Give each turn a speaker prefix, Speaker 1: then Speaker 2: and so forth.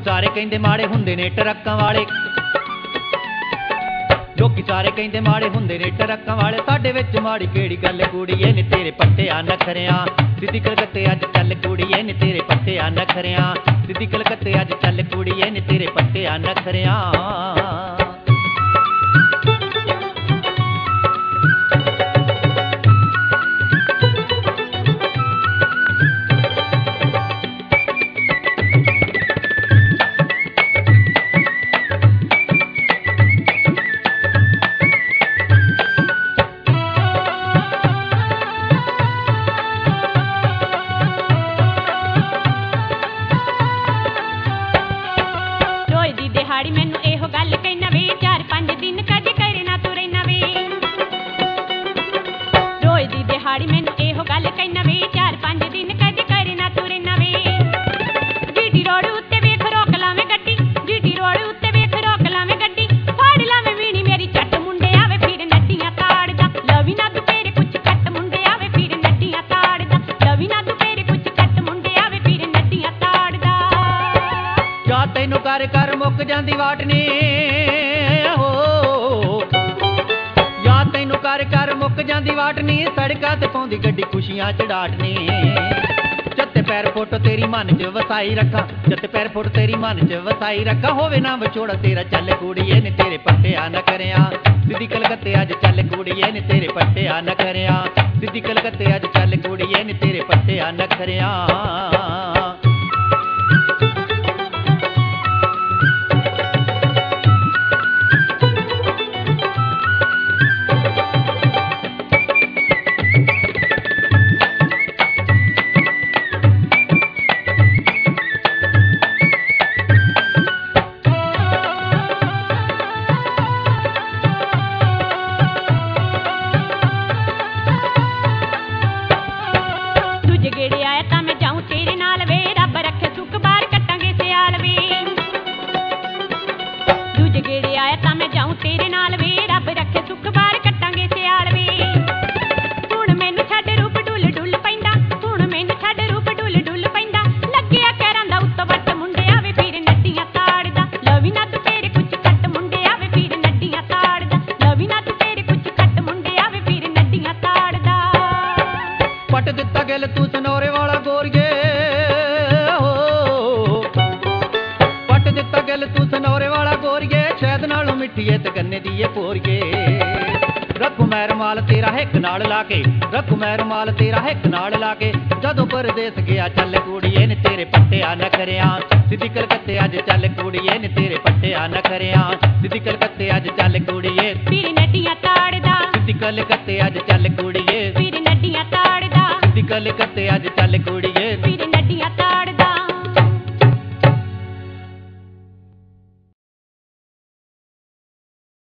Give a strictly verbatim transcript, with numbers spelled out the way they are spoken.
Speaker 1: ਲੋਕੀ ਸਾਰੇ ਕਹਿੰਦੇ ਮਾੜੇ ਹੁੰਦੇ ਨੇ ਟਰੱਕਾਂ ਵਾਲੇ, ਲੋਕੀ ਸਾਰੇ ਕਹਿੰਦੇ ਮਾੜੇ ਹੁੰਦੇ ਨੇ ਟਰੱਕਾਂ ਵਾਲੇ। ਸਾਡੇ ਵਿੱਚ ਮਾੜੀ ਕਿਹੜੀ ਗੱਲ ਕੁੜੀਏ ਨੀ ਤੇਰੇ ਪੱਟਿਆਂ ਨਖਰਿਆਂ, ਸਿੱਧੀ ਕਲਕੱਤੇ ਅੱਜ ਚੱਲ ਕੁੜੀਏ ਨੀ ਤੇਰੇ ਪੱਟਿਆਂ ਨਖਰਿਆਂ, ਸਿੱਧੀ ਕਲਕੱਤੇ ਅੱਜ ਚੱਲ ਕੁੜੀਏ ਨੀ ਤੇਰੇ ਪੱਟਿਆਂ ਨਖਰਿਆਂ।
Speaker 2: ਮੈਨੂੰ ਇਹੋ ਗੱਲ ਕਹਿਣਾ ਵੇ, ਚਾਰ ਪੰਜ ਦਿਨ ਕਦ ਕਰੇ ਨਾ ਤੂੰ ਰਹਿਣਾ ਵੇ। ਰੋਜ਼ ਦੀ ਦਿਹਾੜੀ ਮੈਨੂੰ ਇਹੋ ਗੱਲ ਕਹਿਣਾ ਵੇ, ਚਾਰ ਪੰਜ ਦਿਨ ਕਦ ਕਰੇ ਨਾ ਤੂੰ ਰਹਿਣਾ ਵੇ। ਜੀਟੀ ਰੋਡ ਉੱਤੇ ਵੇਖ ਰੋਕ ਲਾਵੇਂ ਗੱਡੀ, ਜੀਟੀ ਰੋਡ ਉੱਤੇ ਵੇਖ ਰੋਕ ਲਾਵੇਂ ਗੱਡੀ, ਫੜ ਲਾਵੇਂ ਵੀਣੀ ਮੇਰੀ ਚੱਟ ਮੁੰਡੇ ਆਵੇ ਫਿਰ ਨੱਡੀਆਂ ਤਾੜਦਾ, ਲਵੀ ਨਾ ਦੁਪਹਿਰੇ ਕੁਛ ਕੱਟ ਮੁੰਡੇ ਆਵੇ ਫਿਰ ਨੱਡੀਆਂ ਤਾੜਦਾ, ਲਵੀ ਨਾ ਦੁਪਹਿਰੇ ਕੁਛ ਕੱਟ ਮੁੰਡੇ ਆਵੇ ਫਿਰ ਨੱਡੀਆਂ ਤਾੜਦਾ।
Speaker 1: ਜਾ ਤੈਨੂੰ ਕਰ ਕਰ ਮੁੱਕ ਜਾਂਦੀ ਵਾਟਨੀ ਹੋ, ਯਾ ਤੈਨੂੰ ਕਰ ਕਰ ਮੁੱਕ ਜਾਂਦੀ ਵਾਟਨੀ, ਸੜਕਾਂ ਤੇ ਪਾਉਂਦੀ ਗੱਡੀ ਖੁਸ਼ੀਆਂ ਚੜਾਟਨੀ। ਚੱਤੇ ਪੈਰ ਫੋਟੋ ਤੇਰੀ ਮਨ ਚ ਵਸਾਈ ਰੱਖਾਂ, ਚੱਤੇ ਪੈਰ ਫੋਟੋ ਤੇਰੀ ਮਨ ਚ ਵਸਾਈ ਰੱਖਾਂ, ਹੋਵੇ ਨਾ ਵਿਛੋੜਾ ਤੇਰਾ ਚੱਲ ਕੁੜੀਏ ਨੀ ਤੇਰੇ ਪੱਟਿਆਂ ਨਖਰਿਆਂ, ਸਿੱਧੀ ਕਲਕੱਤੇ ਅੱਜ ਚੱਲ ਕੁੜੀਏ ਨੀ ਤੇਰੇ ਪੱਟਿਆਂ ਨਖਰਿਆਂ, ਸਿੱਧੀ ਕਲਕੱਤੇ ਅੱਜ ਚੱਲ ਕੁੜੀਏ ਨੀ ਤੇਰੇ ਪੱਟਿਆਂ ਨਖਰਿਆਂ।
Speaker 2: ਗੇੜੇ ਆਇਆ ਤਾਂ ਮੈਂ ਜਾਊਂ ਤੇਰੇ ਨਾਲ ਵੇ, ਰੱਬ ਰੱਖੇ ਸੁੱਖ ਬਾਹਰ ਕੱਟਾਂਗੇ ਸਿਆਲ ਵੇ। ਦੂਜੇ ਗੇੜੇ ਆਇਆ ਤਾਂ ਮੈਂ ਜਾਊਂ ਤੇਰੇ ਨਾਲ ਵੇ, ਰੱਬ ਰੱਖੇ ਸੁੱਖ ਬਾਹਰ ਕੱਟਾਂਗੇ ਸਿਆਲ ਵੇ। ਹੁਣ ਮੈਨੂੰ ਛੱਡ ਰੂਪ ਡੁੱਲ ਡੁੱਲ ਪੈਂਦਾ, ਹੁਣ ਮੈਨੂੰ ਛੱਡ ਰੂਪ ਡੁੱਲ ਡੁੱਲ ਪੈਂਦਾ, ਲੱਗਿਆ ਕਹਿਰਾਂ ਦਾ ਉੱਤੋਂ ਵੱਟ ਮੁੰਡੇ ਆਵੇ ਫਿਰ ਨੱਡੀਆਂ ਤਾੜਦਾ, ਲਵੀ ਨਾ ਦੁਪਹਿਰੇ ਕੁਛ ਕੱਟ ਮੁੰਡੇ ਆਵੇ ਫਿਰ ਨੱਡੀਆਂ ਤਾੜਦਾ, ਲਵੀ ਨਾ ਦੁਪਹਿਰੇ ਕੁਛ ਕੱਟ ਮੁੰਡੇ ਆਵੇ ਫਿਰ ਨੱਡੀਆਂ ਤਾੜਦਾ।
Speaker 1: ਪੱਟ ਦਿੱਤਾ ਗਿਲ ਤੂੰ ਸਨੋਰੇ ਵਾਲਾ ਗੋਰੀਏ ਹੋ, ਪੱਟ ਦਿੱਤਾ ਗਿਲ ਤੂੰ ਸਨੋਰੇ ਵਾਲਾ ਗੋਰੀਏ, ਸ਼ਹਿਦ ਨਾਲੋਂ ਮਿੱਠੀਏ ਤੇ ਗੰਨੇ ਦੀ ਏ ਪੋਰੀਏ। ਰੱਖੂ ਮੈਂ ਰੁਮਾਲ ਤੇਰਾ ਹਿੱਕ ਨਾਲ ਲਾ ਕੇ, ਰੱਖੂ ਮੈਂ ਰੁਮਾਲ ਤੇਰਾ ਹਿੱਕ ਨਾਲ ਲਾ ਕੇ, ਜਦੋਂ ਪਰਦੇਸ ਗਿਆ ਚੱਲ ਕੁੜੀਏ ਨੀ ਤੇਰੇ ਪੱਟਿਆਂ ਨਖਰਿਆਂ, ਸਿੱਧੀ ਕਲਕੱਤੇ ਅੱਜ ਚੱਲ ਕੁੜੀਏ ਨੀ ਤੇਰੇ ਪੱਟਿਆਂ ਨਖਰਿਆਂ, ਸਿੱਧੀ ਕਲਕੱਤੇ ਅੱਜ ਚੱਲ ਕੁੜੀਏ
Speaker 2: ਫਿਰ ਨੱਡੀਆਂ ਤਾੜਦਾ,
Speaker 1: ਸਿੱਧੀ ਕਲਕੱਤੇ ਅੱਜ ਚੱਲ ਕੁੜੀਏ
Speaker 2: ਫਿਰ ਨੱਡੀਆਂ ਤਾੜਦਾ,
Speaker 1: ਸਿੱਧੀ ਕਲਕੱਤੇ ਅੱਜ ਚੱਲ ਕੁੜੀ।